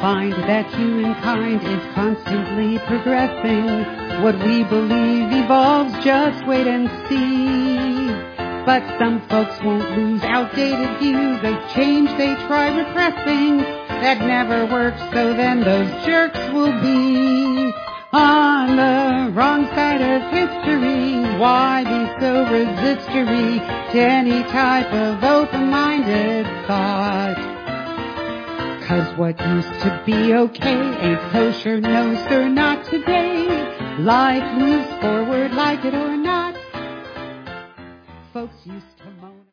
find that humankind is constantly progressing. What we believe evolves, just wait and see. But some folks won't lose outdated views of change they try repressing. That never works, so then those jerks will be on the wrong side of history. Why be so resistory to any type of open-minded thought? 'Cause what used to be okay ain't kosher, no sir, not today. Life moves forward like it or not. Folks used to